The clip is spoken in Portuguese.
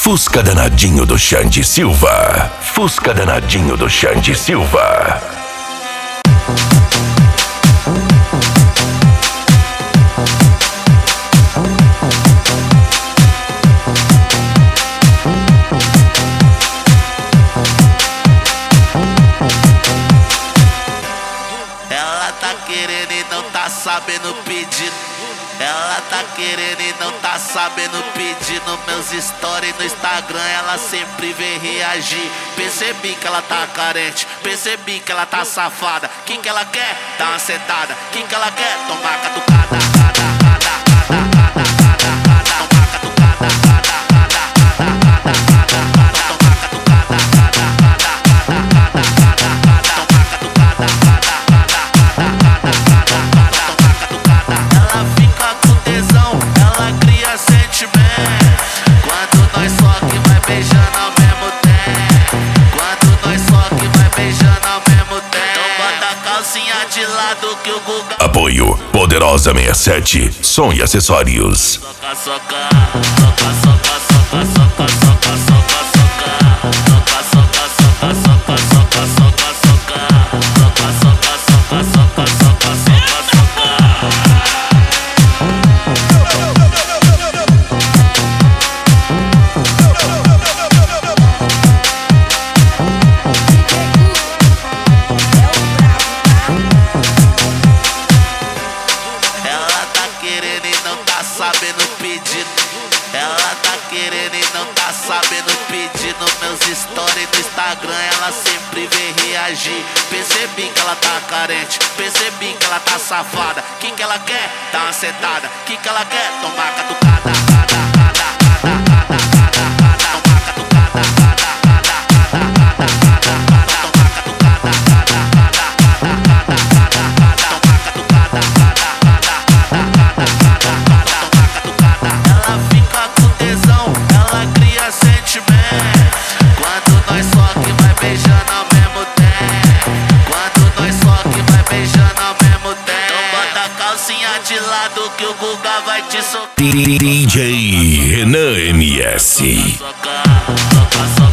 Fusca danadinho do Xande Silva. Fusca danadinho do Xande Silva. Ela tá querendo e não tá sabendo pedir. Ela tá querendo e não tá sabendo pedir. Nos meus stories no Instagram ela sempre vem reagir. Percebi que ela tá carente, percebi que ela tá safada. Que ela quer? Dar uma sentada. Que ela quer? Tomar catucada. De lado que o Guga. Apoio Poderosa 67, som e acessórios. Soca, soca, soca, soca, soca, soca, soca, soca, soca, soca, soca, soca, soca, soca, soca, soca, soca, soca, soca, soca. Sabendo pedir, ela tá querendo e não tá sabendo pedir. Nos meus stories no Instagram ela sempre vem reagir. Percebi que ela tá carente, percebi que ela tá safada. Que ela quer? Dar uma sentada. Que ela quer? Tomar catucada. De lado que o Guga vai te socar. DJ Renan MS. Soca, soca, soca.